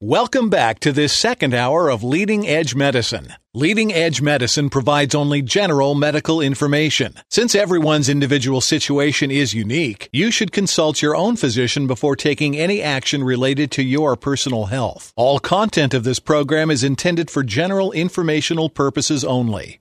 Welcome back to this second hour of Leading Edge Medicine. Leading Edge Medicine provides only general medical information. Since everyone's individual situation is unique, you should consult your own physician before taking any action related to your personal health. All content of this program is intended for general informational purposes only.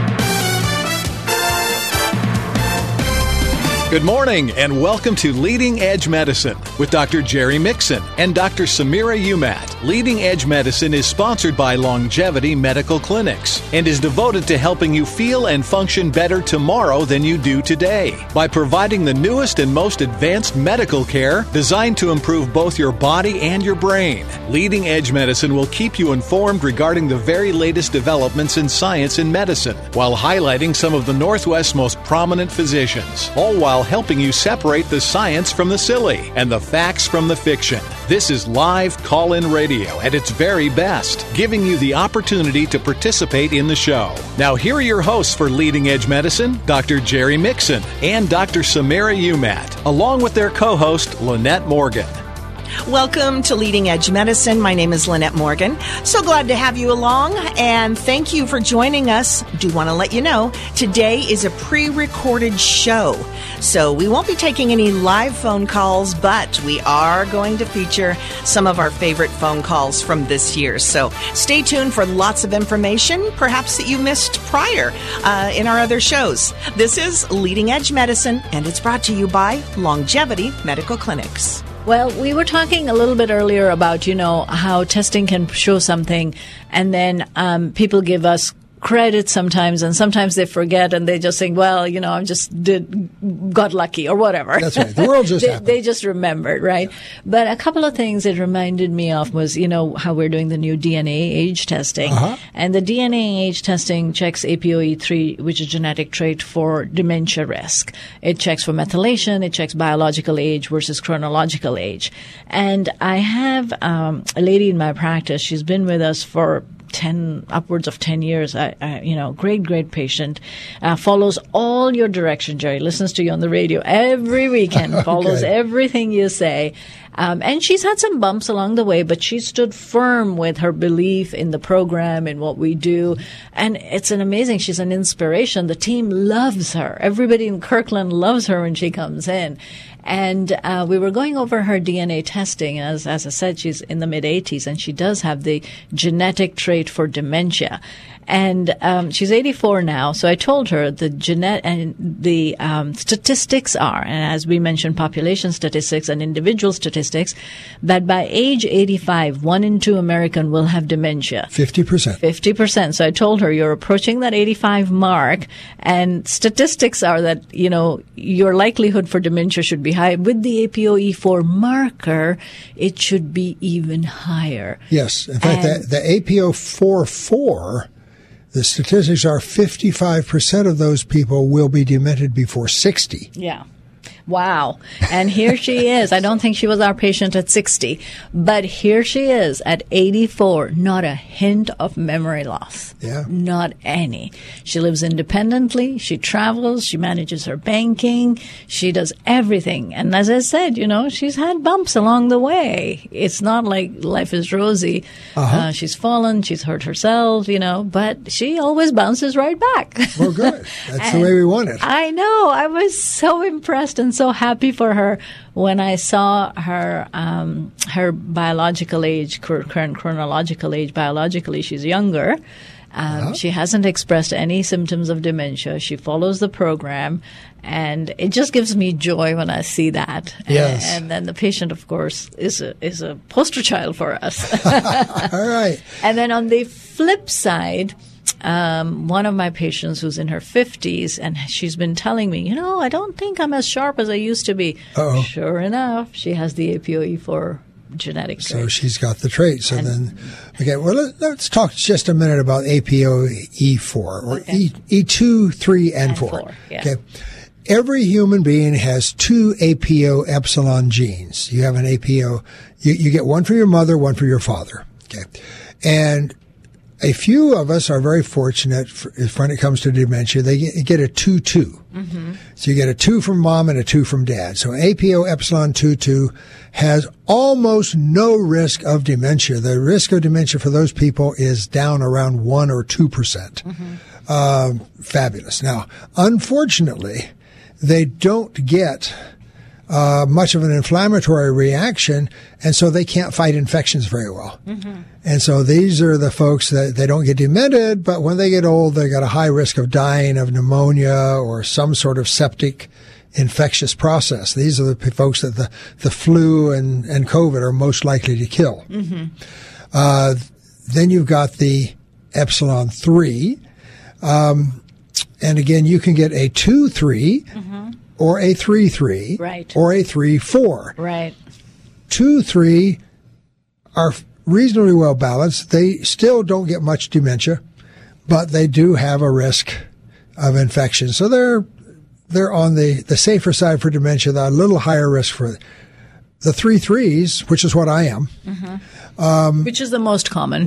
Good morning and welcome to Leading Edge Medicine with Dr. Jerry Mixon and Dr. Samira Umat. Leading Edge Medicine is sponsored by Longevity Medical Clinics and is devoted to helping you feel and function better tomorrow than you do today by providing the newest and most advanced medical care designed to improve both your body and your brain. Leading Edge Medicine will keep you informed regarding the very latest developments in science and medicine while highlighting some of the Northwest's most prominent physicians, all while helping you separate the science from the silly and the facts from the fiction. This is live call-in radio at its very best, giving you the opportunity to participate in the show. Now here are your hosts for Leading Edge Medicine, Dr. Jerry Mixon and Dr. Samira Umat, along with their co-host, Lynette Morgan. Welcome to Leading Edge Medicine. My name is Lynette Morgan. So glad to have you along, and thank you for joining us. Do want to let you know, today is a pre-recorded show, so we won't be taking any live phone calls, but we are going to feature some of our favorite phone calls from this year. So stay tuned for lots of information, perhaps that you missed prior in our other shows. This is Leading Edge Medicine, and it's brought to you by Longevity Medical Clinics. Well, we were talking a little bit earlier about, how testing can show something, and then people give us credit sometimes, and sometimes they forget, and they just think, well, I just got lucky or whatever. That's right. The world just happened. They just remembered, right? Yeah. But a couple of things it reminded me of was, how we're doing the new DNA age testing. Uh-huh. And the DNA age testing checks APOE3, which is a genetic trait for dementia risk. It checks for methylation. It checks biological age versus chronological age. And I have a lady in my practice. She's been with us for upwards of 10 years, great patient, follows all your direction, Jerry, listens to you on the radio every weekend, follows everything you say. And she's had some bumps along the way, but she stood firm with her belief in the program and what we do. And it's she's an inspiration. The team loves her. Everybody in Kirkland loves her when she comes in. And we were going over her DNA testing. As I said, she's in the mid-80s, and she does have the genetic trait for dementia. And she's 84 now, so I told her the statistics are, and as we mentioned, population statistics and individual statistics, that by age 85, 1 in 2 American will have dementia. 50%. 50%. So I told her, you're approaching that 85 mark, and statistics are that, your likelihood for dementia should be high. With the APOE4 marker, it should be even higher. Yes. In fact, the APO44... the statistics are 55% of those people will be demented before 60. Yeah. Wow. And here she is. I don't think she was our patient at 60, but here she is at 84. Not a hint of memory loss. Yeah. Not any. She lives independently. She travels. She manages her banking. She does everything. And as I said, she's had bumps along the way. It's not like life is rosy. Uh-huh. She's fallen. She's hurt herself, but she always bounces right back. Well, good. That's the way we want it. I know. I was so impressed and so happy for her when I saw her her biological age, current chronological age. Biologically, she's younger. She hasn't expressed any symptoms of dementia. She follows the program, and it just gives me joy when I see that. Yes. And then the patient, of course, is a poster child for us. All right. And then on the flip side, one of my patients who's in her 50s, and she's been telling me, I don't think I'm as sharp as I used to be. Uh-oh. Sure enough, she has the APOE4 genetic trait. So she's got the trait. So let's talk just a minute about APOE4, or E2, 3, and 4. Yeah. Okay. Every human being has 2 APO epsilon genes. You have an APO, you get one for your mother, one for your father. Okay. And a few of us are very fortunate when it comes to dementia. They get a 2-2. So you get a 2 from mom and a 2 from dad. So APO epsilon 2-2 has almost no risk of dementia. The risk of dementia for those people is down around 1 or 2%. Fabulous. Now, unfortunately, they don't get much of an inflammatory reaction, and so they can't fight infections very well. And so these are the folks that they don't get demented, but when they get old, they got a high risk of dying of pneumonia or some sort of septic infectious process. These are the folks that the flu and COVID are most likely to kill. Then you've got the epsilon 3. And again, you can get a 2-3 or a 3-3 right. or a 3-4. Right. 2-3 are reasonably well balanced. They still don't get much dementia, but they do have a risk of infection. So they're on the safer side for dementia, a little higher risk for the 3-3s, which is what I am. Which is the most common.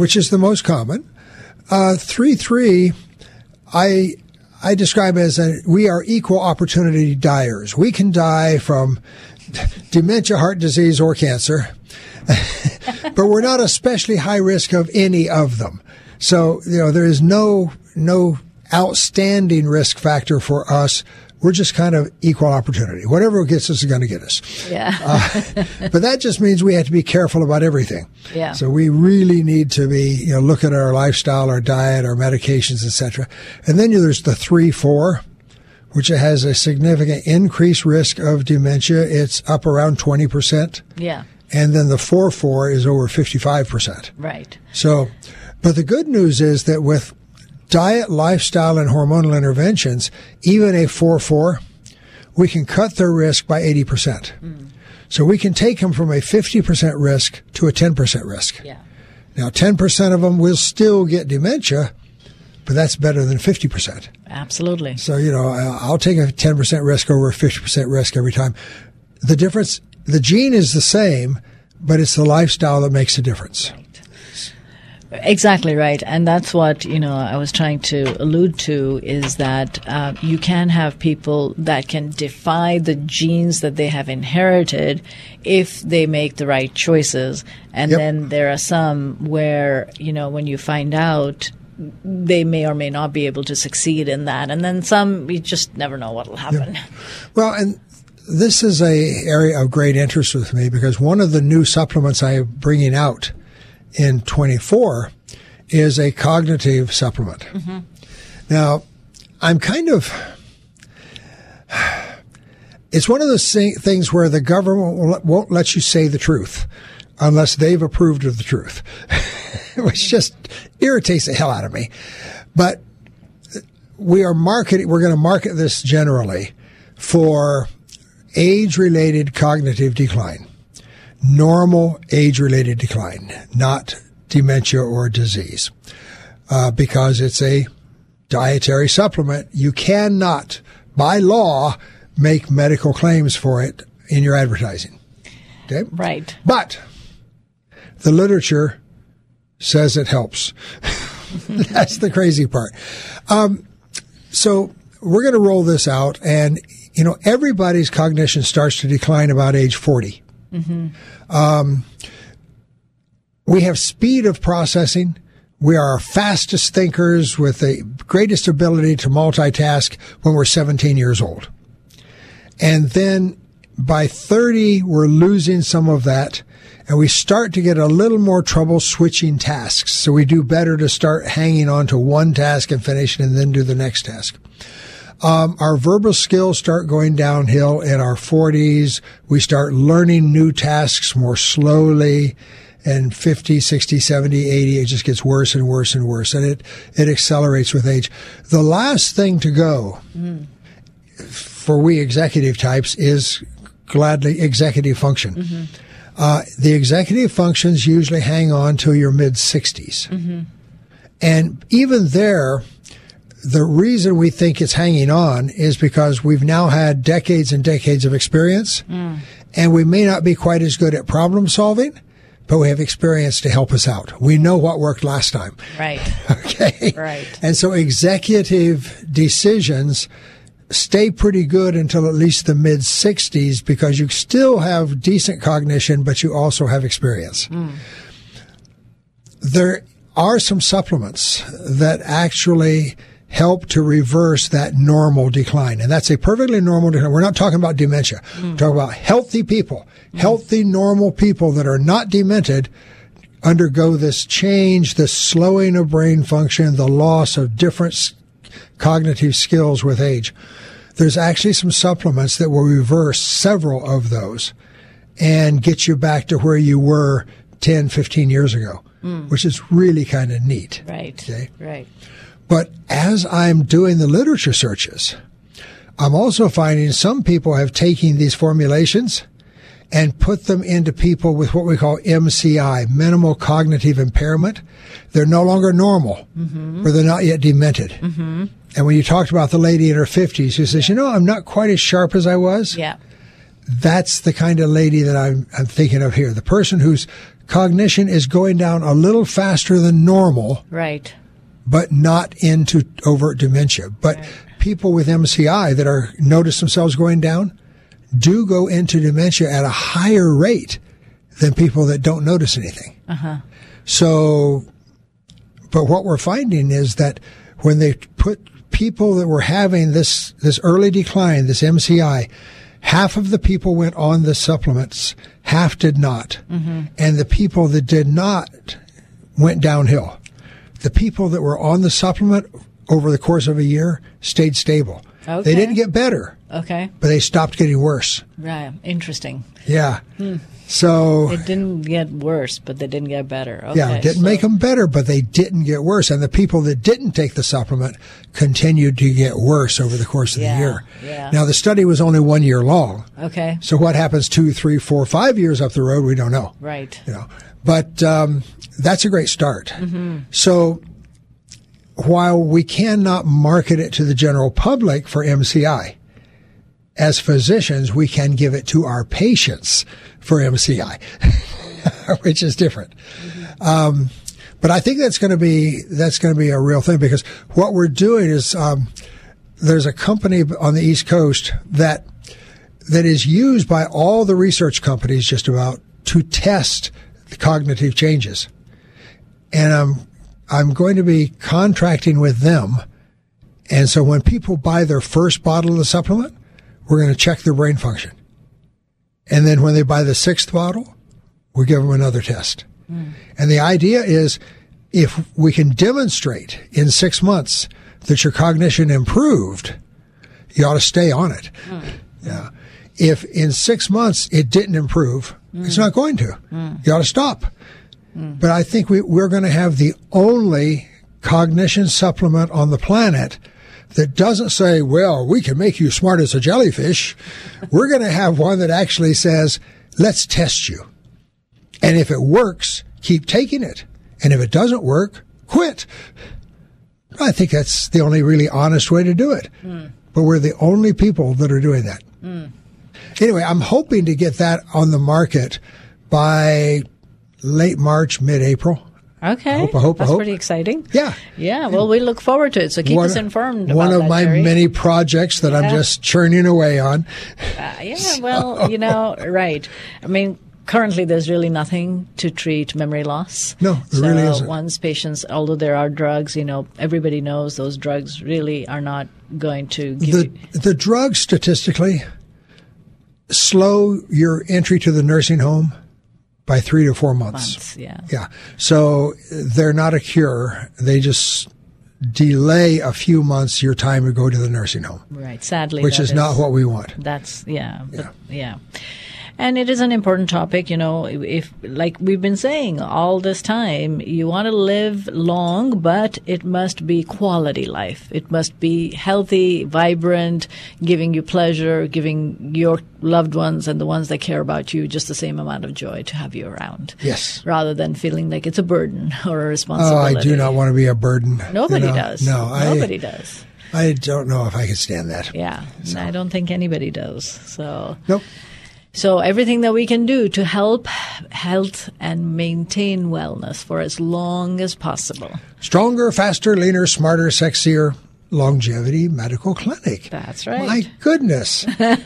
3-3, I describe as we are equal opportunity dyers. We can die from dementia, heart disease, or cancer, but we're not especially high risk of any of them. So, there is no outstanding risk factor for us. We're just kind of equal opportunity. Whatever gets us is going to get us. Yeah. But that just means we have to be careful about everything. Yeah. So we really need to be, look at our lifestyle, our diet, our medications, etc. And then there's the 3-4, which has a significant increased risk of dementia. It's up around 20%. Yeah. And then the 4-4 is over 55%. Right. So, but the good news is that with diet, lifestyle, and hormonal interventions, even a 4-4, we can cut their risk by 80%. So we can take them from a 50% risk to a 10% risk. Yeah. Now, 10% of them will still get dementia, but that's better than 50%. Absolutely. So, I'll take a 10% risk over a 50% risk every time. The difference, the gene is the same, but it's the lifestyle that makes a difference. Exactly right. And that's what, I was trying to allude to is that you can have people that can defy the genes that they have inherited if they make the right choices. And then there are some where, when you find out, they may or may not be able to succeed in that. And then some, you just never know what will happen. Well, and this is a area of great interest with me because one of the new supplements I am bringing out in 24 is a cognitive supplement. Now, I'm it's one of those things where the government won't let you say the truth unless they've approved of the truth, which just irritates the hell out of me. But we're going to market this generally for age-related cognitive decline. Normal age-related decline, not dementia or disease, because it's a dietary supplement. You cannot, by law, make medical claims for it in your advertising. Okay? Right. But the literature says it helps. That's the crazy part. So we're going to roll this out, and everybody's cognition starts to decline about age 40. We have speed of processing. We are our fastest thinkers with the greatest ability to multitask when we're 17 years old. And then by 30, we're losing some of that, and we start to get a little more trouble switching tasks. So we do better to start hanging on to one task and finish it and then do the next task. Our verbal skills start going downhill in our 40s. We start learning new tasks more slowly. And 50, 60, 70, 80, it just gets worse and worse and worse. And it accelerates with age. The last thing to go for we executive types is gladly executive function. The executive functions usually hang on till your mid-60s. And even there, the reason we think it's hanging on is because we've now had decades and decades of experience, and we may not be quite as good at problem solving, but we have experience to help us out. We know what worked last time. Right. Okay. Right. And so executive decisions stay pretty good until at least the mid-60s because you still have decent cognition, but you also have experience. There are some supplements that actually help to reverse that normal decline. And that's a perfectly normal decline. We're not talking about dementia. We're talking about healthy people, healthy, normal people that are not demented undergo this change, this slowing of brain function, the loss of different cognitive skills with age. There's actually some supplements that will reverse several of those and get you back to where you were 10, 15 years ago, which is really kind of neat. Right. Okay? Right. But as I'm doing the literature searches, I'm also finding some people have taken these formulations and put them into people with what we call MCI, minimal cognitive impairment. They're no longer normal, or they're not yet demented. And when you talked about the lady in her 50s who says, I'm not quite as sharp as I was. Yeah. That's the kind of lady that I'm thinking of here. The person whose cognition is going down a little faster than normal. Right. But not into overt dementia. But people with MCI that are notice themselves going down do go into dementia at a higher rate than people that don't notice anything. So, but what we're finding is that when they put people that were having this early decline, this MCI, half of the people went on the supplements, half did not. And the people that did not went downhill. The people that were on the supplement over the course of a year stayed stable. Okay. They didn't get better. Okay. But they stopped getting worse. Right. Interesting. Yeah. So it didn't get worse, but they didn't get better. Okay, yeah, it didn't make them better, but they didn't get worse. And the people that didn't take the supplement continued to get worse over the course of the year. Yeah. Now, the study was only 1 year long. Okay. So what happens 2, 3, 4, 5 years up the road, we don't know. Right. But that's a great start. So while we cannot market it to the general public for MCI, as physicians, we can give it to our patients for MCI, which is different. But I think that's going to be a real thing because what we're doing is there's a company on the East Coast that is used by all the research companies just about to test the cognitive changes. And I'm going to be contracting with them. And so when people buy their first bottle of the supplement, we're going to check their brain function. And then when they buy the 6th bottle, we'll give them another test. And the idea is if we can demonstrate in 6 months that your cognition improved, you ought to stay on it. Yeah. If in 6 months it didn't improve, it's not going to. You ought to stop. But I think we're going to have the only cognition supplement on the planet that doesn't say, well, we can make you smart as a jellyfish. We're going to have one that actually says, let's test you. And if it works, keep taking it. And if it doesn't work, quit. I think that's the only really honest way to do it. But we're the only people that are doing that. Anyway, I'm hoping to get that on the market by late March, mid-April. Okay. I hope. That's pretty exciting. Yeah. Yeah. Well, we look forward to it. So keep us informed about one of that, my Jerry. many projects that I'm just churning away on. Well, right. I mean, currently there's really nothing to treat memory loss. No, there really isn't. Once patients, although there are drugs, everybody knows those drugs really are not going to give you. The drugs statistically slow your entry to the nursing home by 3 to 4 months. Yeah. So they're not a cure. They just delay a few months your time to go to the nursing home. Right. Sadly, which is not what we want. That's yeah. And it is an important topic, if, like we've been saying all this time, you want to live long, but it must be quality life. It must be healthy, vibrant, giving you pleasure, giving your loved ones and the ones that care about you just the same amount of joy to have you around. Yes. Rather than feeling like it's a burden or a responsibility. Oh, I do not want to be a burden. Nobody does. No, nobody does. I don't know if I can stand that. Yeah. So. I don't think anybody does. So. Nope. So everything that we can do to help health and maintain wellness for as long as possible. Stronger, faster, leaner, smarter, sexier. Longevity Medical Clinic. That's right. My goodness. All right.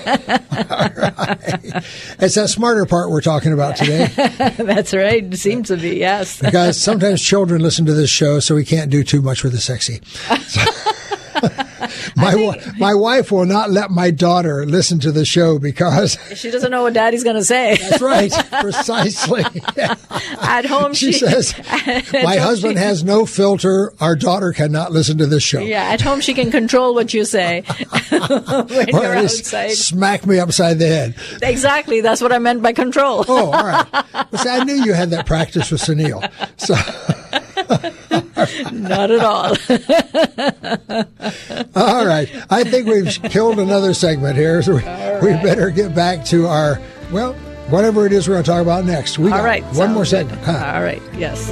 It's that smarter part we're talking about today. That's right. It seems to be, yes. Because sometimes children listen to this show, so we can't do too much with the sexy. My wife will not let my daughter listen to the show because she doesn't know what Daddy's going to say. That's right, precisely. At home, she says, "My husband has no filter. Our daughter cannot listen to this show." Yeah, at home she can control what you say when you're outside. Smack me upside the head. Exactly, that's what I meant by control. Oh, all right. Well, see, I knew you had that practice with Sunil. So. Not at all. All right. I think we've killed another segment here, so we better get back to our, whatever it is we're going to talk about next. We got one more segment. Huh? All right. Yes.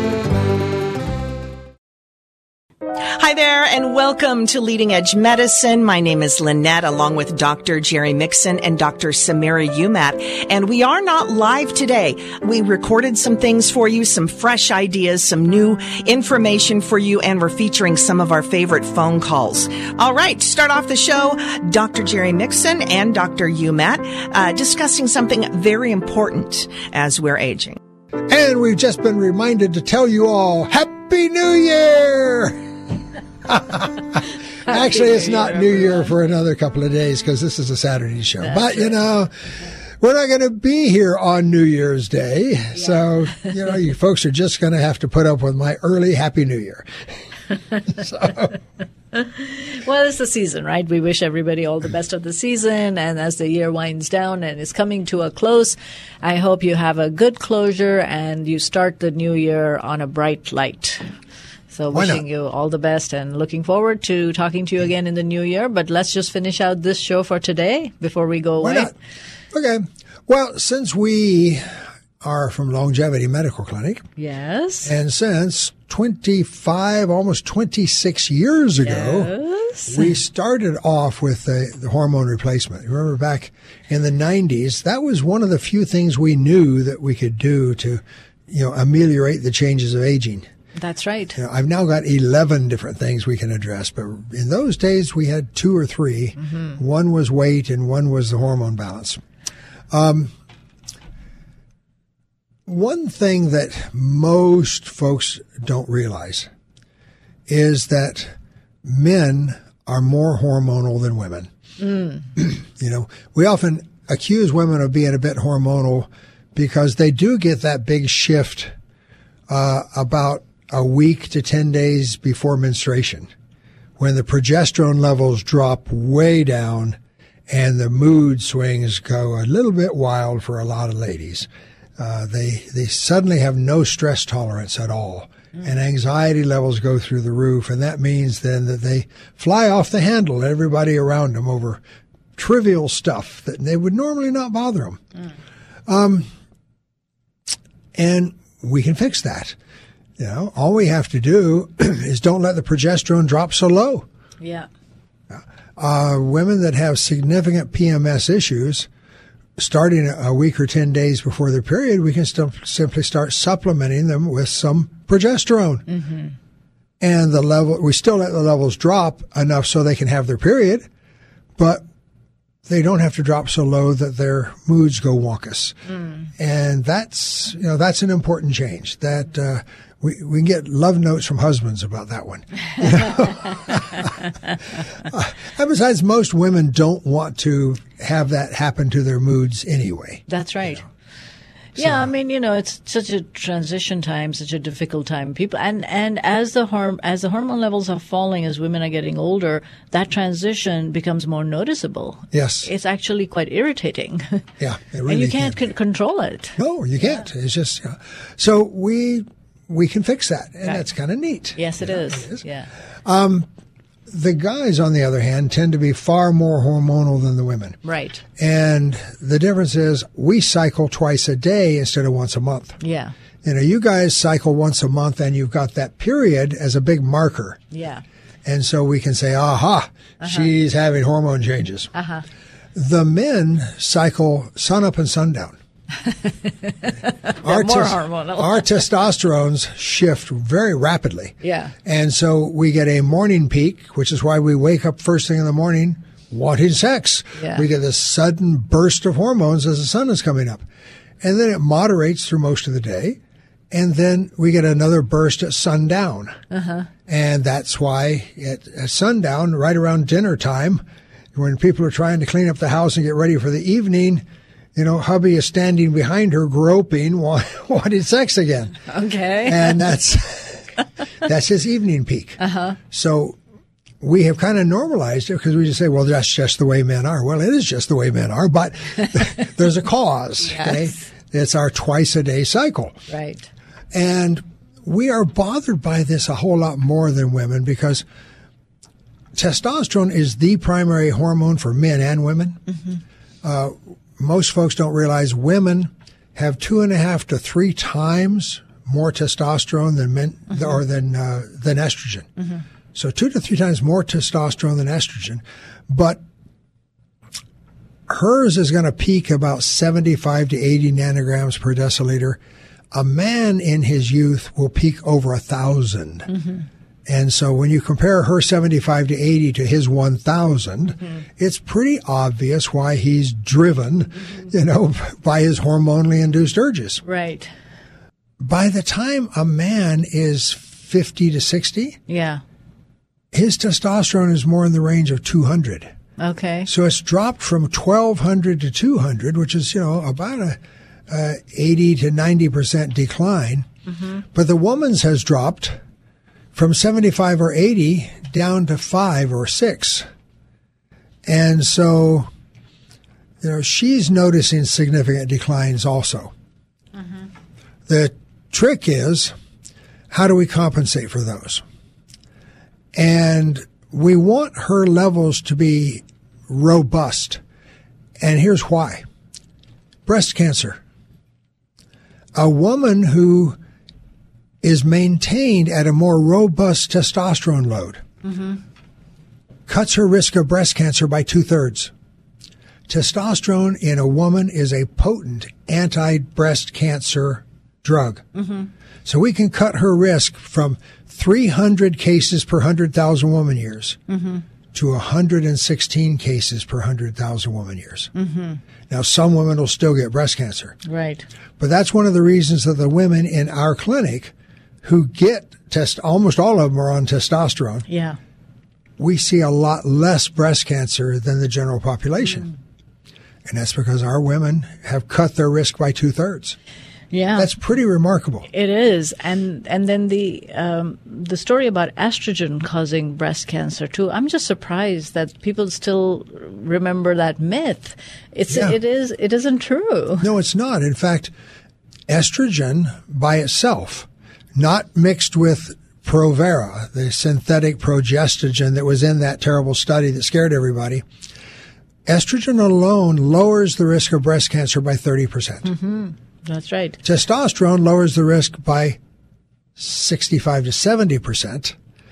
Hi there, and welcome to Leading Edge Medicine. My name is Lynette, along with Dr. Jerry Mixon and Dr. Samira Umat, and we are not live today. We recorded some things for you, some fresh ideas, some new information for you, and we're featuring some of our favorite phone calls. All right, to start off the show, Dr. Jerry Mixon and Dr. Umat discussing something very important as we're aging. And we've just been reminded to tell you all, Happy New Year! Actually, it's not New Year for another couple of days because this is a Saturday show. But, we're not going to be here on New Year's Day. Yeah. So, you folks are just going to have to put up with my early Happy New Year. Well, it's the season, right? We wish everybody all the best of the season. And as the year winds down and is coming to a close, I hope you have a good closure and you start the new year on a bright light. So wishing you all the best and looking forward to talking to you again in the new year. But let's just finish out this show for today before we go away. Why not? Okay. Well, since we are from Longevity Medical Clinic. Yes. And since 25, almost 26 years ago, we started off with the hormone replacement. Remember back in the 90s, that was one of the few things we knew that we could do to, ameliorate the changes of aging. That's right. I've now got 11 different things we can address, but in those days we had 2 or 3. Mm-hmm. One was weight and one was the hormone balance. One thing that most folks don't realize is that men are more hormonal than women. Mm. We often accuse women of being a bit hormonal because they do get that big shift about a week to 10 days before menstruation, when the progesterone levels drop way down and the mood swings go a little bit wild for a lot of ladies. They suddenly have no stress tolerance at all, and anxiety levels go through the roof, and that means then that they fly off the handle at everybody around them over trivial stuff that they would normally not bother them. And we can fix that. All we have to do is don't let the progesterone drop so low. Yeah. Women that have significant PMS issues, starting a week or 10 days before their period, we can simply start supplementing them with some progesterone. Mm-hmm. And we still let the levels drop enough so they can have their period, but they don't have to drop so low that their moods go wonkus. And that's an important change that, we can get love notes from husbands about that one. And besides, most women don't want to have that happen to their moods anyway. That's right. Yeah, it's such a transition time, such a difficult time. People and as the hormone levels are falling, as women are getting older, that transition becomes more noticeable. Yes, it's actually quite irritating. Yeah, it really and you can't control it. No, you can't. It's just so we can fix that, and that's kind of neat. Yes, it is. Yeah. The guys, on the other hand, tend to be far more hormonal than the women. Right. And the difference is we cycle twice a day instead of once a month. Yeah. You guys cycle once a month, and you've got that period as a big marker. Yeah. And so we can say, aha, she's having hormone changes. Uh-huh. The men cycle sun up and sundown. More hormonal. Our testosterones shift very rapidly. Yeah. And so we get a morning peak, which is why we wake up first thing in the morning wanting sex. Yeah. We get this sudden burst of hormones as the sun is coming up. And then it moderates through most of the day. And then we get another burst at sundown. Uh-huh. And that's why at sundown, right around dinner time, when people are trying to clean up the house and get ready for the evening, hubby is standing behind her groping, wanting sex again. Okay. And that's his evening peak. Uh-huh. So we have kind of normalized it because we just say, well, that's just the way men are. Well, it is just the way men are, but there's a cause. Yes. Okay? It's our twice-a-day cycle. Right. And we are bothered by this a whole lot more than women because testosterone is the primary hormone for men and women. Mm-hmm. Most folks don't realize women have 2.5 to 3 times more testosterone than men, mm-hmm. or than estrogen. Mm-hmm. So 2 to 3 times more testosterone than estrogen, but hers is going to peak about 75 to 80 nanograms per deciliter. A man in his youth will peak over 1,000. Mm-hmm. And so when you compare her 75 to 80 to his 1,000, mm-hmm. it's pretty obvious why he's driven, mm-hmm. By his hormonally induced urges. Right. By the time a man is 50 to 60, yeah, his testosterone is more in the range of 200. Okay. So it's dropped from 1,200 to 200, which is, about a 80 to 90% decline. Mm-hmm. But the woman's has dropped from 75 or 80 down to 5 or 6. And so, she's noticing significant declines also. Mm-hmm. The trick is, how do we compensate for those? And we want her levels to be robust. And here's why. Breast cancer. A woman who is maintained at a more robust testosterone load mm-hmm. cuts her risk of breast cancer by 2/3. Testosterone in a woman is a potent anti-breast cancer drug. Mm-hmm. So we can cut her risk from 300 cases per 100,000 woman years mm-hmm. to 116 cases per 100,000 woman years. Mm-hmm. Now, some women will still get breast cancer. Right. But that's one of the reasons that the women in our clinic who get almost all of them are on testosterone. Yeah. We see a lot less breast cancer than the general population. Mm. And that's because our women have cut their risk by 2/3. Yeah. That's pretty remarkable. It is. And then the story about estrogen causing breast cancer too. I'm just surprised that people still remember that myth. It isn't true. No, it's not. In fact, estrogen by itself, not mixed with Provera, the synthetic progestogen that was in that terrible study that scared everybody. Estrogen alone lowers the risk of breast cancer by 30%. Mm-hmm. That's right. Testosterone lowers the risk by 65 to 70%.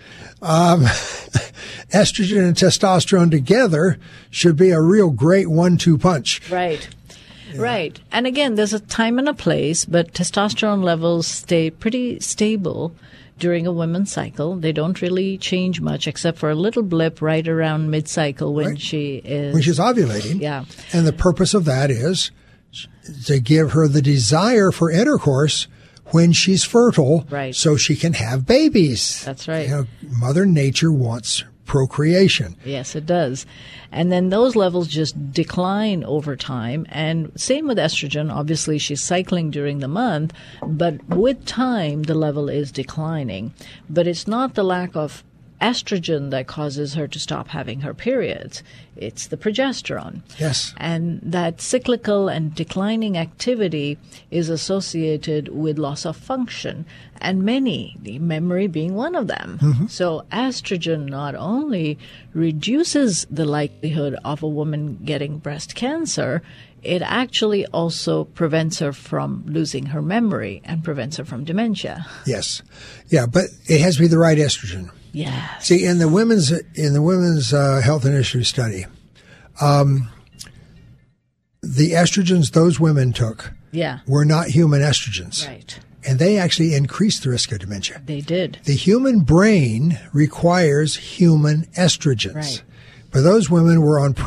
Estrogen and testosterone together should be a real great 1-2 punch. Right. Yeah. Right. And again, there's a time and a place, but testosterone levels stay pretty stable during a woman's cycle. They don't really change much except for a little blip right around mid-cycle when she's ovulating. Yeah. And the purpose of that is to give her the desire for intercourse when she's fertile, right, so she can have babies. That's right. Mother Nature wants procreation. Yes, it does. And then those levels just decline over time. And same with estrogen. Obviously, she's cycling during the month, but with time, the level is declining. But it's not the lack of estrogen that causes her to stop having her periods. It's the progesterone. Yes. And that cyclical and declining activity is associated with loss of function, and many, the memory being one of them. Mm-hmm. So estrogen not only reduces the likelihood of a woman getting breast cancer, it actually also prevents her from losing her memory and prevents her from dementia. Yes. Yeah, but it has to be the right estrogen. Yes. See, in the women's health initiative study, the estrogens those women took were not human estrogens. Right. And they actually increased the risk of dementia. They did. The human brain requires human estrogens. Right. But those women were on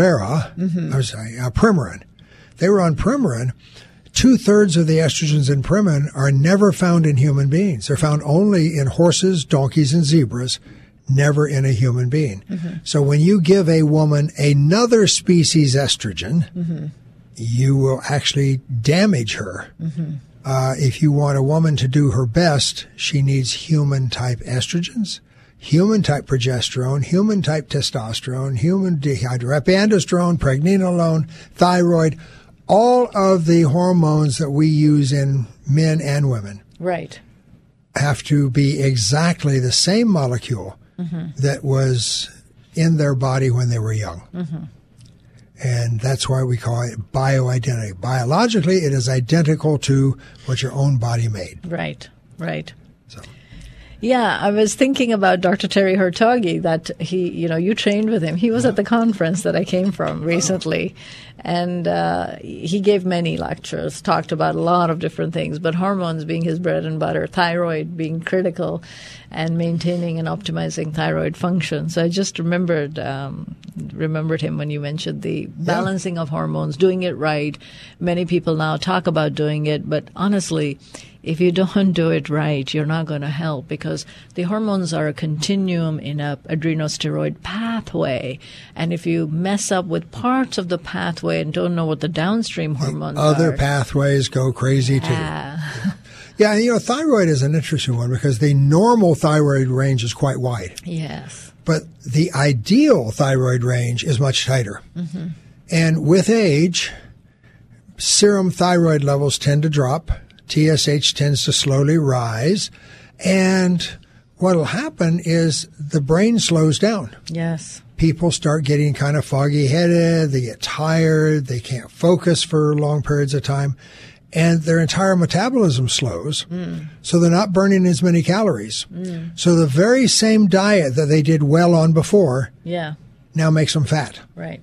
Premarin. They were on Premarin. 2/3 of the estrogens in Premarin are never found in human beings. They're found only in horses, donkeys, and zebras, never in a human being. So when you give a woman another species estrogen, you will actually damage her. If you want a woman to do her best, she needs human-type estrogens, human-type progesterone, human-type testosterone, human dihydroepiandrosterone, pregnenolone, thyroid, all of the hormones that we use in men and women. Right. Have to be exactly the same molecule that was in their body when they were young. And that's why we call it bioidentity. Biologically, it is identical to what your own body made. Right, right. So. Yeah, I was thinking about Dr. Terry Hartoggi, that you trained with him. He was at the conference that I came from recently, and he gave many lectures, talked about a lot of different things, but hormones being his bread and butter, thyroid being critical, and maintaining and optimizing thyroid function. So I just remembered him when you mentioned the balancing of hormones, doing it right. Many people now talk about doing it, but honestly, if you don't do it right, you're not going to help, because the hormones are a continuum in a adrenosteroid pathway. And if you mess up with parts of the pathway and don't know what the downstream hormones are. Other pathways go crazy too. Yeah, thyroid is an interesting one because the normal thyroid range is quite wide. Yes. But the ideal thyroid range is much tighter. And with age, serum thyroid levels tend to drop. TSH tends to slowly rise. And what will happen is the brain slows down. Yes. People start getting kind of foggy-headed. They get tired. They can't focus for long periods of time. And their entire metabolism slows, so they're not burning as many calories. So the very same diet that they did well on before now makes them fat. Right.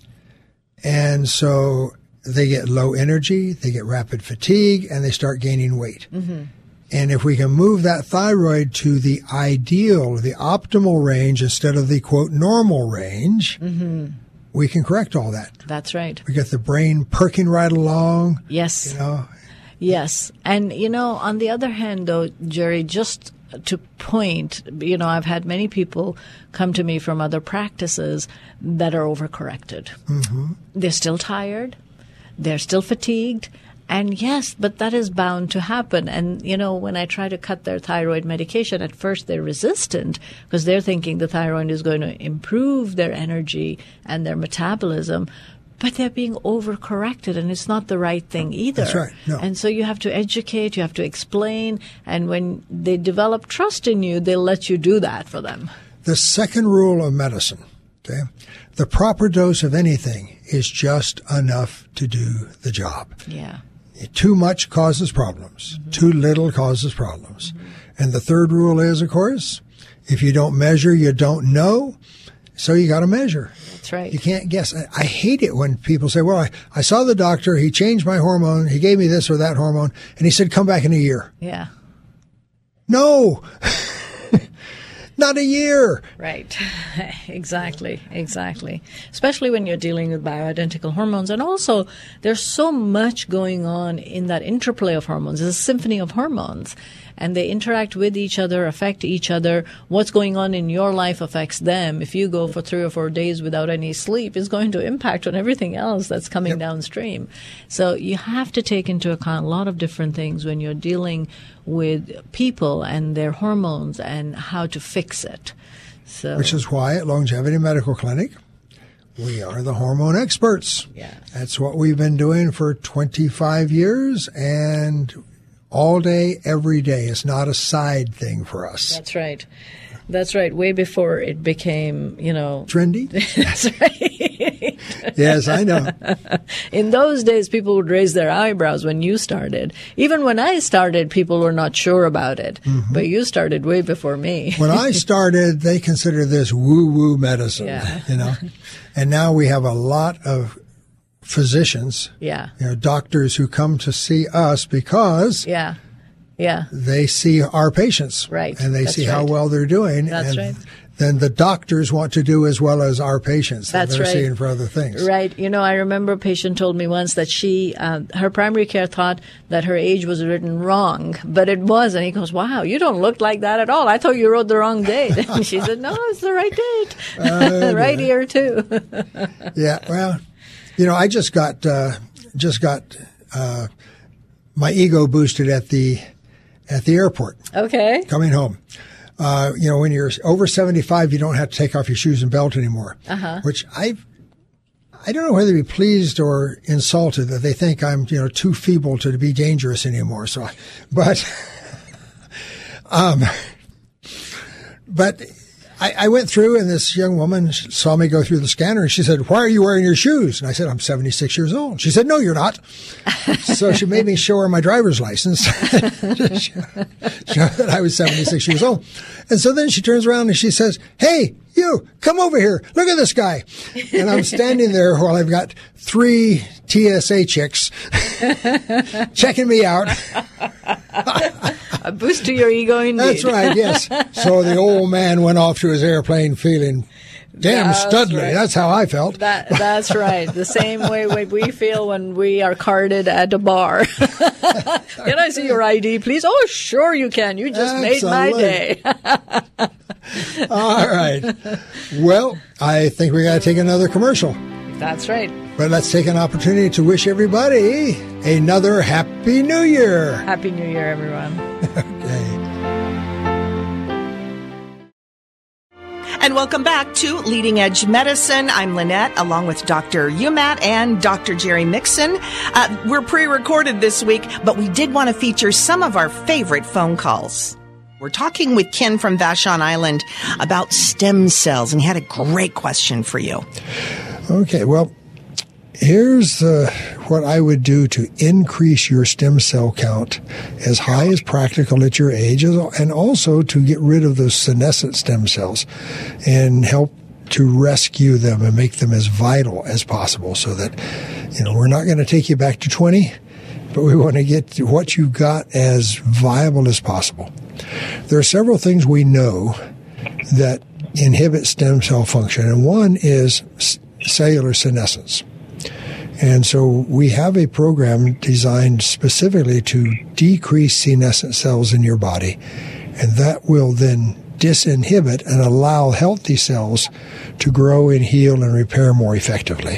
And so they get low energy, they get rapid fatigue, and they start gaining weight. And if we can move that thyroid to the ideal, the optimal range instead of the, quote, normal range, we can correct all that. That's right. We get the brain perking right along. Yes. Yes. And, on the other hand, though, Jerry, just to point, I've had many people come to me from other practices that are overcorrected. They're still tired. They're still fatigued. And yes, but that is bound to happen. And, when I try to cut their thyroid medication, at first they're resistant because they're thinking the thyroid is going to improve their energy and their metabolism. But they're being overcorrected, and it's not the right thing either. That's right. No. And so you have to educate, you have to explain, and when they develop trust in you, they'll let you do that for them. The second rule of medicine, the proper dose of anything is just enough to do the job. Yeah. Too much causes problems. Too little causes problems. And the third rule is, of course, if you don't measure, you don't know. So you got to measure. That's right. You can't guess. I hate it when people say, well, I saw the doctor. He changed my hormone. He gave me this or that hormone. And he said, come back in a year. Yeah. No. Not a year. Right. Exactly. Especially when you're dealing with bioidentical hormones. And also, there's so much going on in that interplay of hormones. It's a symphony of hormones. And they interact with each other, affect each other. What's going on in your life affects them. If you go for 3 or 4 days without any sleep, it's going to impact on everything else that's coming downstream. So you have to take into account a lot of different things when you're dealing with people and their hormones and how to fix it. So, which is why at Longevity Medical Clinic, we are the hormone experts. Yes. That's what we've been doing for 25 years, and all day, every day. It's not a side thing for us. That's right. That's right. Way before it became, trendy? That's right. Yes, I know. In those days, people would raise their eyebrows when you started. Even when I started, people were not sure about it. But you started way before me. When I started, they considered this woo-woo medicine, And now we have a lot of physicians, doctors who come to see us because they see our patients, right? And they see how well they're doing. That's right. Then the doctors want to do as well as our patients that That's they're right. seeing for other things. Right. I remember a patient told me once that her primary care thought that her age was written wrong, but it was. And he goes, "Wow, you don't look like that at all. I thought you wrote the wrong date." And she said, "No, it's the right date. Right here too." Yeah. Well, I just got my ego boosted at the airport. Okay. Coming home. When you're over 75, you don't have to take off your shoes and belt anymore. Which I don't know whether to be pleased or insulted that they think I'm, too feeble to be dangerous anymore. So, but I went through, and this young woman saw me go through the scanner, and she said, "Why are you wearing your shoes?" And I said, "I'm 76 years old." She said, "No, you're not." So she made me show her my driver's license to show that I was 76 years old. And so then she turns around and she says, "Hey, you, come over here. Look at this guy." And I'm standing there while I've got 3 TSA chicks checking me out. A boost to your ego, indeed. That's right, yes. So the old man went off to his airplane feeling damn studly. Right. That's how I felt. That's right. The same way we feel when we are carded at a bar. Can I see your ID, please? Oh, sure you can. You just made my day. All right. Well, I think we got to take another commercial. That's right. But let's take an opportunity to wish everybody another Happy New Year. Happy New Year, everyone. Okay. And welcome back to Leading Edge Medicine. I'm Lynette, along with Dr. Umat and Dr. Jerry Mixon. We're pre-recorded this week, but we did want to feature some of our favorite phone calls. We're talking with Ken from Vashon Island about stem cells, and he had a great question for you. Okay, well, here's what I would do to increase your stem cell count as high as practical at your age, and also to get rid of those senescent stem cells and help to rescue them and make them as vital as possible, so that, we're not going to take you back to 20, but we want to get what you've got as viable as possible. There are several things we know that inhibit stem cell function, and one is cellular senescence. And so we have a program designed specifically to decrease senescent cells in your body, and that will then disinhibit and allow healthy cells to grow and heal and repair more effectively.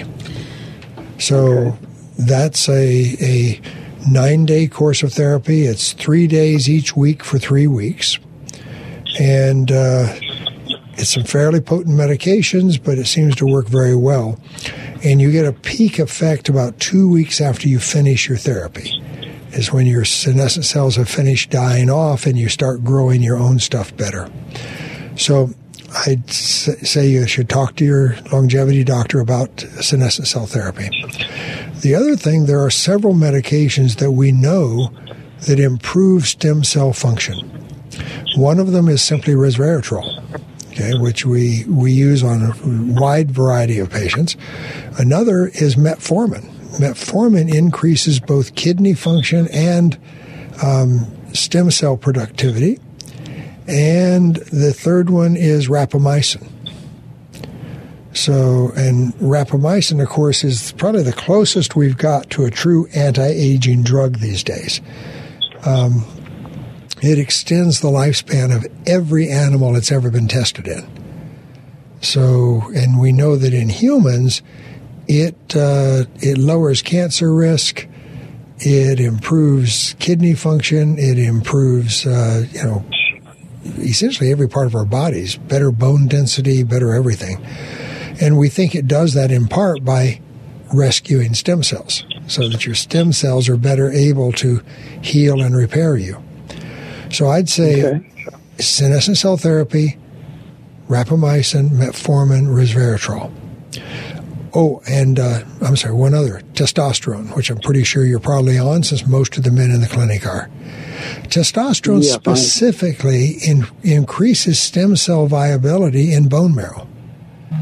So that's a 9-day course of therapy. It's 3 days each week for 3 weeks. And it's some fairly potent medications, but it seems to work very well. And you get a peak effect about 2 weeks after you finish your therapy, is when your senescent cells have finished dying off and you start growing your own stuff better. So I'd say you should talk to your longevity doctor about senescent cell therapy. The other thing, there are several medications that we know that improve stem cell function. One of them is simply resveratrol, which we use on a wide variety of patients. Another is metformin. Metformin increases both kidney function and stem cell productivity. And the third one is rapamycin. So, and rapamycin, of course, is probably the closest we've got to a true anti-aging drug these days. It extends the lifespan of every animal it's ever been tested in. So, and we know that in humans, it lowers cancer risk, it improves kidney function, it improves, essentially every part of our bodies, better bone density, better everything. And we think it does that in part by rescuing stem cells, so that your stem cells are better able to heal and repair you. So I'd say senescent cell therapy, rapamycin, metformin, resveratrol. Oh, and I'm sorry, one other, testosterone, which I'm pretty sure you're probably on, since most of the men in the clinic are. Testosterone specifically increases stem cell viability in bone marrow.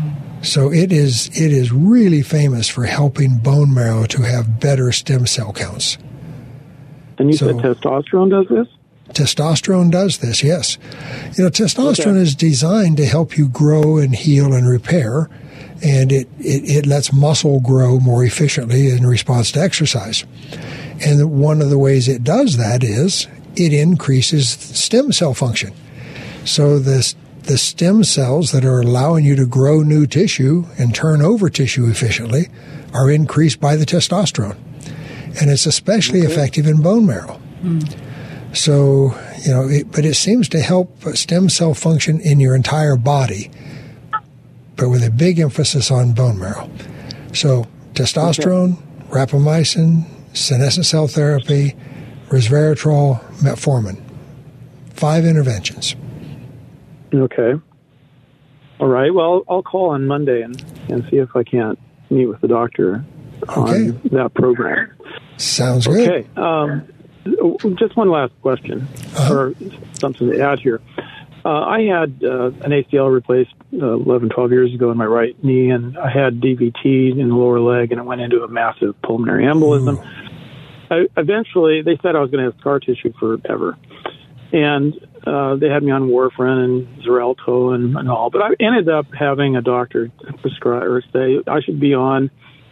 So it is really famous for helping bone marrow to have better stem cell counts. And you said testosterone does this? Testosterone does this, yes. Testosterone is designed to help you grow and heal and repair, and it lets muscle grow more efficiently in response to exercise. And one of the ways it does that is it increases stem cell function. So the stem cells that are allowing you to grow new tissue and turn over tissue efficiently are increased by the testosterone. And it's especially effective in bone marrow. So, but it seems to help stem cell function in your entire body, but with a big emphasis on bone marrow. So, testosterone, rapamycin, senescent cell therapy, resveratrol, metformin. 5 interventions. Okay. All right. Well, I'll call on Monday and see if I can't meet with the doctor on that program. Sounds good. Okay. Just one last question, or something to add here. I had an ACL replaced 11, 12 years ago in my right knee, and I had DVT in the lower leg, and it went into a massive pulmonary embolism. Eventually, they said I was going to have scar tissue forever. And they had me on warfarin and Xarelto and all. But I ended up having a doctor prescribe or say I should be on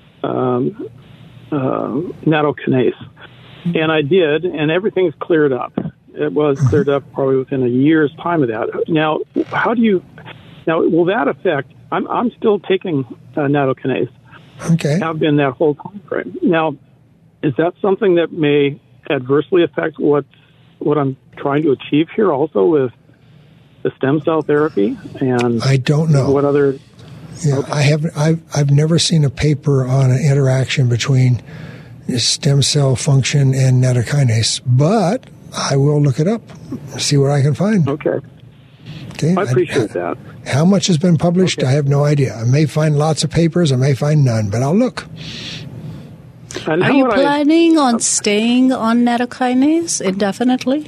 nattokinase. And I did, and everything's cleared up. It was cleared up probably within a year's time of that. Now, will that affect? I'm still taking nattokinase. Okay. Have been that whole time frame. Now, is that something that may adversely affect what I'm trying to achieve here also with the stem cell therapy? And I don't know. What other... Yeah, I've never seen a paper on an interaction between stem cell function and nattokinase, but I will look it up, see what I can find. Okay. I appreciate that. How much has been published? Okay. I have no idea. I may find lots of papers, I may find none, but I'll look. And are you planning on staying on nattokinase indefinitely?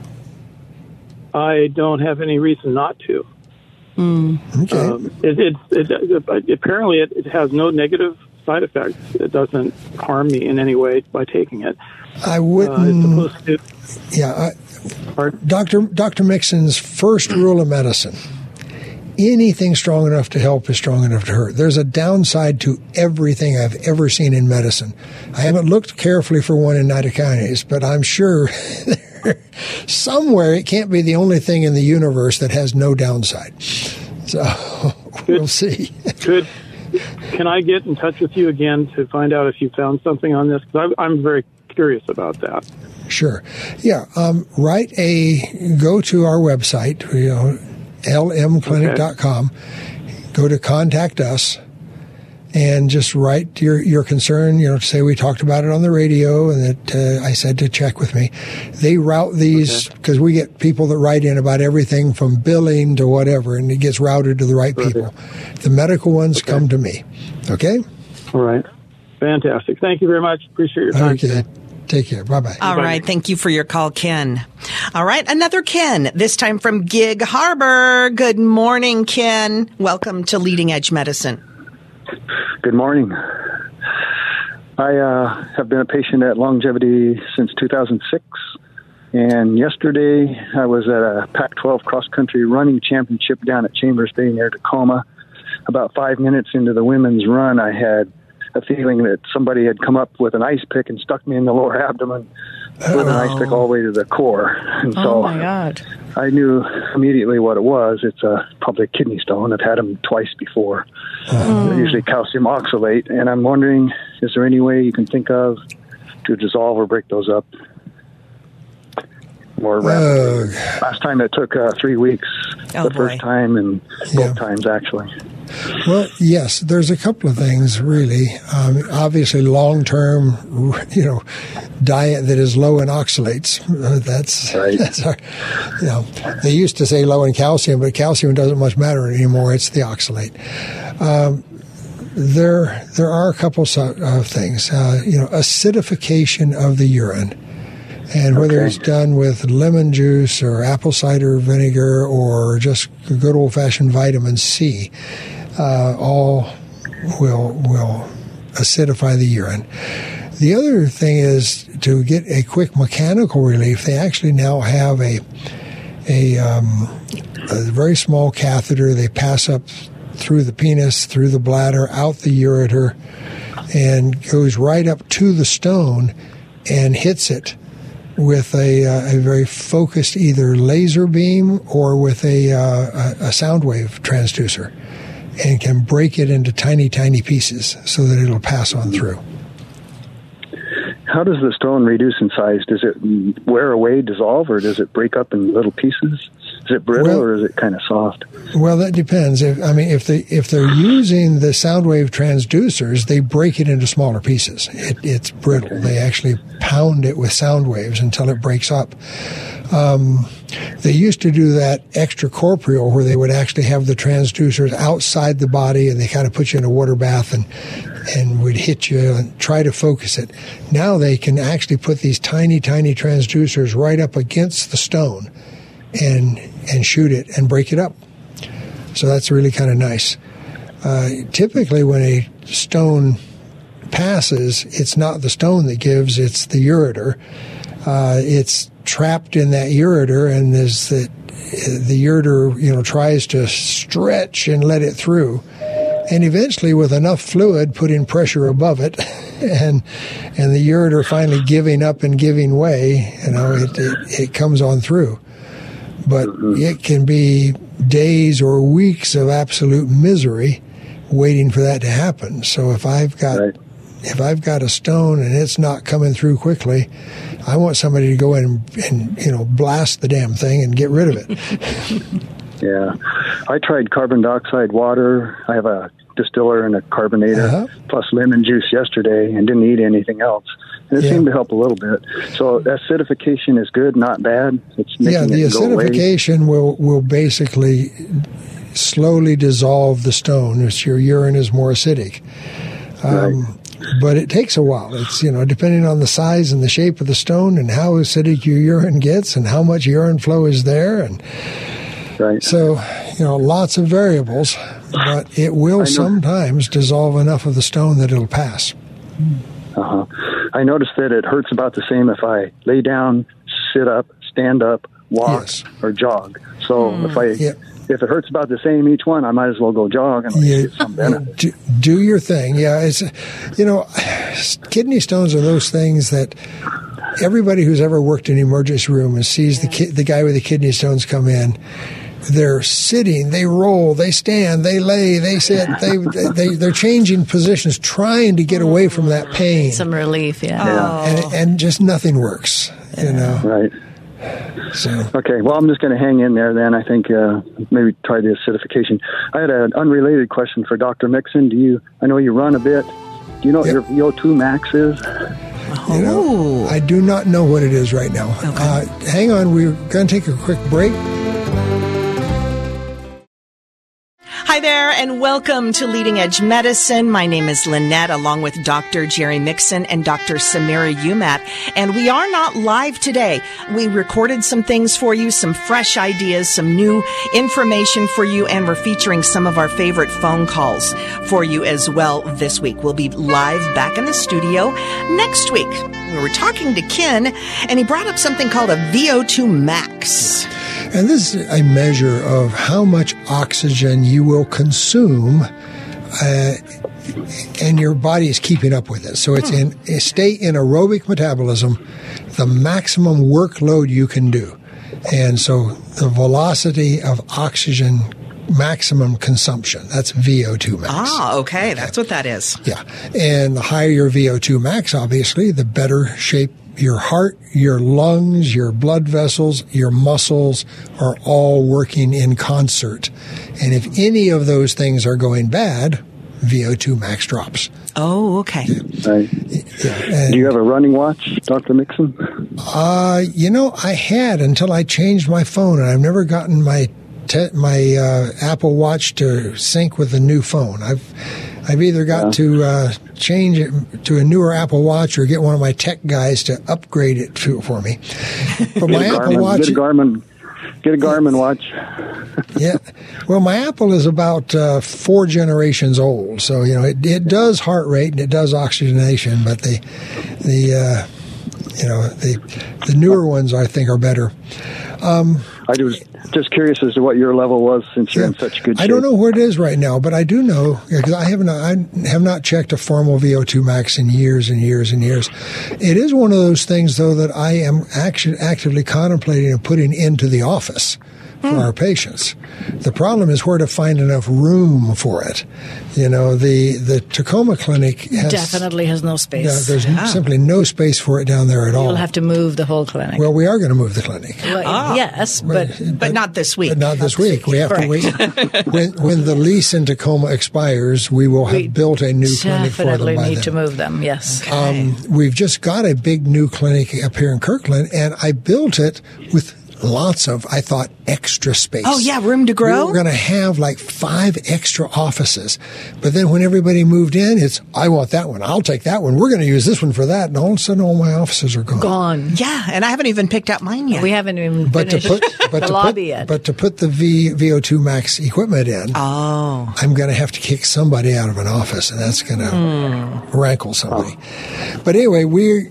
I don't have any reason not to. Okay. Apparently it has no negative side effects. It doesn't harm me in any way by taking it. I wouldn't. Dr. Mixon's first rule of medicine: anything strong enough to help is strong enough to hurt. There's a downside to everything I've ever seen in medicine. I haven't looked carefully for one in nattokinase, but I'm sure somewhere it can't be the only thing in the universe that has no downside. So we'll see. Good. Can I get in touch with you again to find out if you found something on this? Because I'm very curious about that. Sure. Yeah. Go to our website, lmclinic.com, go to Contact Us, and just write your concern, say we talked about it on the radio and that I said to check with me. They route these because we get people that write in about everything from billing to whatever, and it gets routed to the right people. The medical ones come to me. Okay? All right. Fantastic. Thank you very much. Appreciate your time today. Take care. Bye-bye. All right. Thank you for your call, Ken. All right. Another Ken, this time from Gig Harbor. Good morning, Ken. Welcome to Leading Edge Medicine. Good morning. I have been a patient at Longevity since 2006. And yesterday I was at a Pac-12 cross-country running championship down at Chambers Bay near Tacoma. About 5 minutes into the women's run, I had a feeling that somebody had come up with an ice pick and stuck me in the lower abdomen with an ice pick all the way to the core. And so my God. I knew immediately what it was. It's probably a kidney stone. I've had them twice before. They're usually calcium oxalate. And I'm wondering, is there any way you can think of to dissolve or break those up more rapidly? Last time it took 3 weeks. First time and both times, actually. Well, yes, there's a couple of things, really. Obviously, long-term, diet that is low in oxalates. That's right. They used to say low in calcium, but calcium doesn't much matter anymore. It's the oxalate. There are a couple of things. Acidification of the urine. And whether it's done with lemon juice or apple cider vinegar or just good old-fashioned vitamin C, all will acidify the urine. The other thing is to get a quick mechanical relief. They actually now have a very small catheter. They pass up through the penis, through the bladder, out the ureter, and goes right up to the stone and hits it with a very focused either laser beam or with a sound wave transducer, and can break it into tiny, tiny pieces so that it'll pass on through. How does the stone reduce in size? Does it wear away, dissolve, or does it break up in little pieces? Is it brittle or is it kind of soft? Well, that depends. If they're using the sound wave transducers, they break it into smaller pieces. It's brittle. Okay. They actually pound it with sound waves until it breaks up. They used to do that extracorporeal, where they would actually have the transducers outside the body, and they kind of put you in a water bath and would hit you and try to focus it. Now they can actually put these tiny, tiny transducers right up against the stone and shoot it and break it up. So that's really kind of nice. Typically, when a stone passes, it's not the stone that gives, it's the ureter. It's trapped in that ureter, and the ureter, tries to stretch and let it through. And eventually, with enough fluid, putting pressure above it, and the ureter finally giving up and giving way, it comes on through. But it can be days or weeks of absolute misery waiting for that to happen. So if I've got a stone and it's not coming through quickly, I want somebody to go in and blast the damn thing and get rid of it. Yeah. I tried carbon dioxide water. I have a distiller and a carbonator plus lemon juice yesterday and didn't eat anything else. And it seemed to help a little bit. So acidification is good, not bad. It's making the acidification will basically slowly dissolve the stone as your urine is more acidic. But it takes a while. It's, depending on the size and the shape of the stone and how acidic your urine gets and how much urine flow is there. And so, lots of variables, but it will sometimes dissolve enough of the stone that it'll pass. I noticed that it hurts about the same if I lay down, sit up, stand up, walk, or jog. So if it hurts about the same each one, I might as well go jog and get some benefit. Do your thing. Yeah, it's kidney stones are those things that everybody who's ever worked in an emergency room and sees the guy with the kidney stones come in, they're sitting, they roll, they stand, they lay, they sit, they're changing positions, trying to get away from that pain. Some relief, and just nothing works. Right. So. Okay, well, I'm just going to hang in there then. I think maybe try the acidification. I had an unrelated question for Dr. Mixon. I know you run a bit. Do you know what your VO2 max is? I do not know what it is right now. Okay. Hang on, we're going to take a quick break. Hi there, and welcome to Leading Edge Medicine. My name is Lynette, along with Dr. Jerry Mixon and Dr. Samira Umat, and we are not live today. We recorded some things for you, some fresh ideas, some new information for you, and we're featuring some of our favorite phone calls for you as well this week. We'll be live back in the studio next week. We were talking to Ken, and he brought up something called a VO2 max. And this is a measure of how much oxygen you will consume, and your body is keeping up with it. So it's in a state in aerobic metabolism, the maximum workload you can do. And so the velocity of oxygen maximum consumption, that's VO2 max. Okay. That's what that is. Yeah. And the higher your VO2 max, obviously, the better shape your heart, your lungs, your blood vessels, your muscles are all working in concert. And if any of those things are going bad, VO2 max drops. Oh, okay. Right. Do you have a running watch, Dr. Mixon? I had until I changed my phone, and I've never gotten my Apple Watch to sync with the new phone. I've either got to change it to a newer Apple Watch or get one of my tech guys to upgrade it for me. But my Apple Watch, get a Get a Garmin watch. Yeah. Well, my Apple is about 4 generations old, so it does heart rate and it does oxygenation, but the newer ones I think are better. I was just curious as to what your level was since you're in such good shape. I don't know where it is right now, but I do know because I have not checked a formal VO2 max in years and years and years. It is one of those things, though, that I am actively contemplating and putting into the office for our patients. The problem is where to find enough room for it. The Tacoma Clinic definitely has no space. There's simply no space for it down there at all. You'll have to move the whole clinic. Well, we are going to move the clinic. Well, yes, but not this week. But not this week. We have to wait. When the lease in Tacoma expires, we will have built a new clinic for them by then. Definitely need to move them, yes. Okay. We've just got a big new clinic up here in Kirkland, and I built it with lots of, I thought, extra space. Oh, yeah, room to grow? We were going to have like 5 extra offices. But then when everybody moved in, I want that one. I'll take that one. We're going to use this one for that. And all of a sudden, all my offices are gone. Yeah, and I haven't even picked out mine yet. We haven't even finished the lobby yet. But to put the VO2 max equipment in, I'm going to have to kick somebody out of an office, and that's going to rankle somebody. But anyway,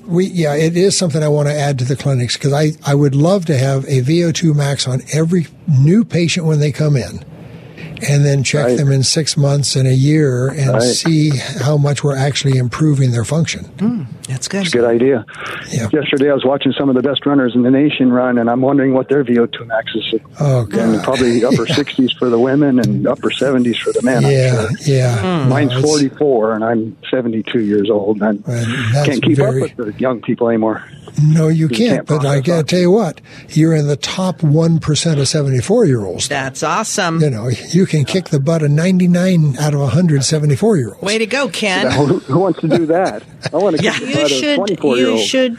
it is something I want to add to the clinics because I would love to have a VO2 max on every new patient when they come in, and then check them in 6 months and a year and see how much we're actually improving their function. That's good. That's a good idea. Yeah. Yesterday I was watching some of the best runners in the nation run, and I'm wondering what their VO2 max is. Oh, God. And probably upper 60s for the women and upper 70s for the men. Yeah, yeah. Mine's 44, and I'm 72 years old, and I can't keep up with the young people anymore. No, you can't. But I got to tell you what, you're in the top 1% of 74-year-olds. That's awesome. You can kick the butt of 99 out of 100 74-year-olds. Way to go, Ken. Who wants to do that? I want to kick the butt of 24-year-olds. You should.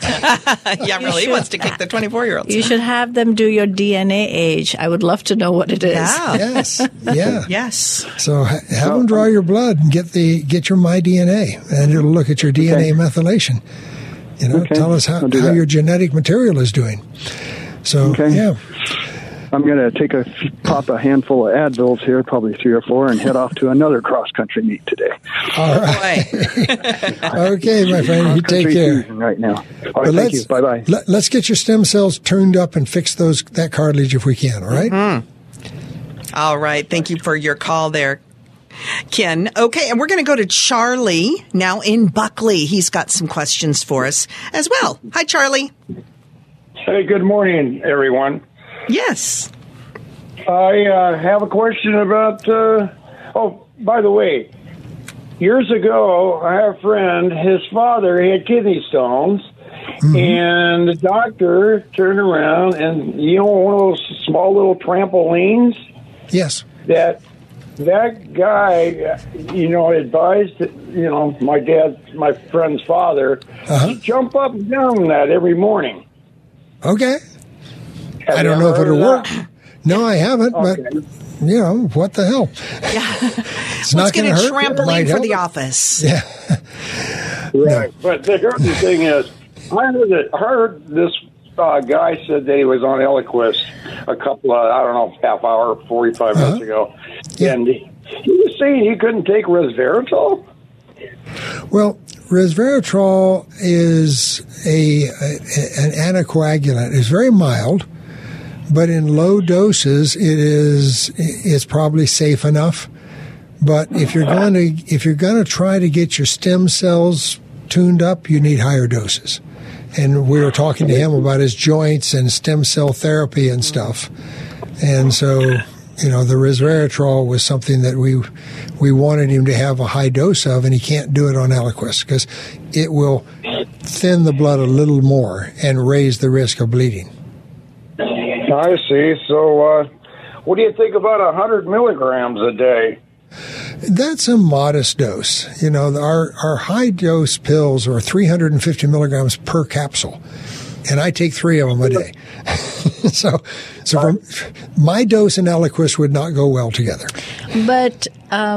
He wants to kick the 24-year-olds. You should have them do your DNA age. I would love to know what it is. Yeah. Yes. Yeah. Yes. So have them draw your blood and get your MyDNA, and it'll look at your DNA methylation. Tell us how your genetic material is doing. So, yeah. I'm going to pop a handful of Advils here, probably 3 or 4, and head off to another cross-country meet today. All right. Okay, my friend. You take care. Right now. All right, thank you. Bye-bye. Let's get your stem cells turned up and fix that cartilage if we can, all right? Mm-hmm. All right. Thank you for your call there, Ken. Okay, and we're going to go to Charlie now in Buckley. He's got some questions for us as well. Hi, Charlie. Hey, good morning, everyone. Yes. I have a question about, by the way, years ago, I have a friend, his father had kidney stones, and the doctor turned around and, one of those small little trampolines? Yes. That guy, advised, my friend's father, to jump up and down that every morning. Okay. I don't know if it'll work. No, I haven't, but, what the hell? Yeah. It's not going to hurt. Trampoline for the office. Yeah. Right. No. But the thing is, I heard this guy said that he was on Eliquis a couple of, half hour, 45 minutes ago. Yeah. And he was saying he couldn't take resveratrol? Well, resveratrol is an anticoagulant. It's very mild, but in low doses, it's probably safe enough. But if you're going to try to get your stem cells tuned up, you need higher doses. And we were talking to him about his joints and stem cell therapy and stuff. And so, the resveratrol was something that we wanted him to have a high dose of, and he can't do it on Eliquis because it will thin the blood a little more and raise the risk of bleeding. I see. So, what do you think about 100 milligrams a day? That's a modest dose. Our high dose pills are 350 milligrams per capsule, and I take 3 of them a day. so from my dose and Eliquis would not go well together. But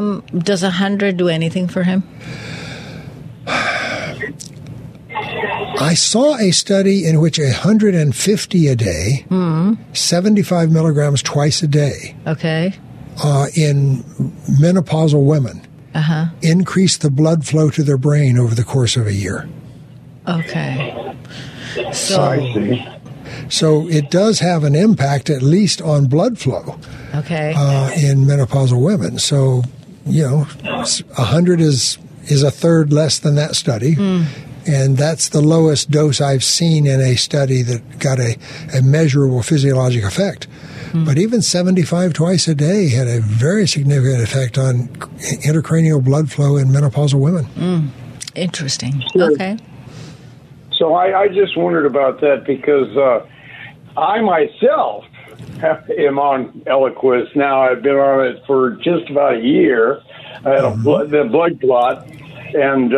does 100 do anything for him? I saw a study in which 150 a day, 75 milligrams twice a day, Okay. In menopausal women, increased the blood flow to their brain over the course of a year. Okay. I So, see. So it does have an impact, at least on blood flow, okay. in menopausal women. So, 100 is a third less than that study. And that's the lowest dose I've seen in a study that got a measurable physiologic effect. But even 75 twice a day had a very significant effect on intracranial blood flow in menopausal women. Interesting. Okay. So I just wondered about that because I myself am on Eliquis now. I've been on it for just about a year. I had the blood clot, and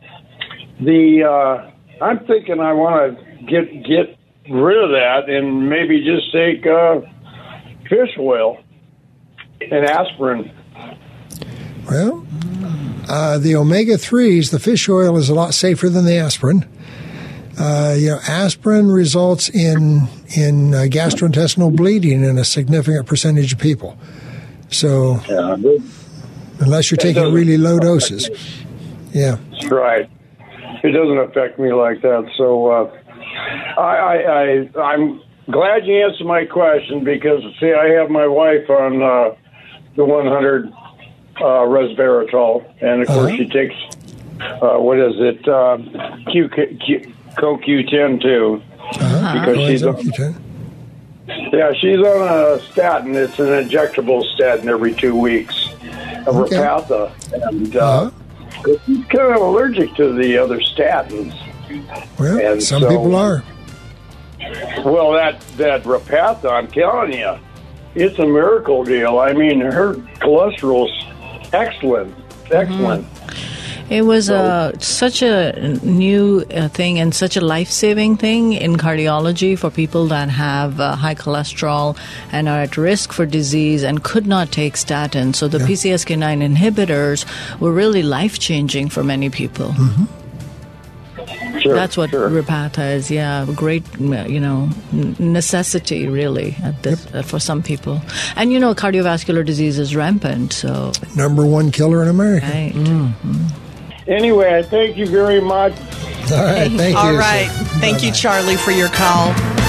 I'm thinking I want to get rid of that and maybe just take fish oil and aspirin. Well, the omega-3s, the fish oil is a lot safer than the aspirin. Aspirin results in gastrointestinal bleeding in a significant percentage of people. So, unless you're taking really low doses, That's right. It doesn't affect me like that. So, I'm glad you answered my question because, see, I have my wife on the 100 resveratrol, and of course she takes CoQ10 too, because she's on a statin. It's an injectable statin every 2 weeks, a Repatha, and she's kind of allergic to the other statins. Well, and some people are. Well, that Repatha, I'm telling you, it's a miracle deal. I mean, her cholesterol's excellent. It was such a new thing and such a life-saving thing in cardiology for people that have high cholesterol and are at risk for disease and could not take statins. So the PCSK9 inhibitors were really life-changing for many people. Sure, That's what Repatha is. Yeah, great, necessity really at this, for some people. And cardiovascular disease is rampant. So number one killer in America. Right. Anyway, I thank you very much. All right, thank you. All right. Thank you, Charlie, for your call.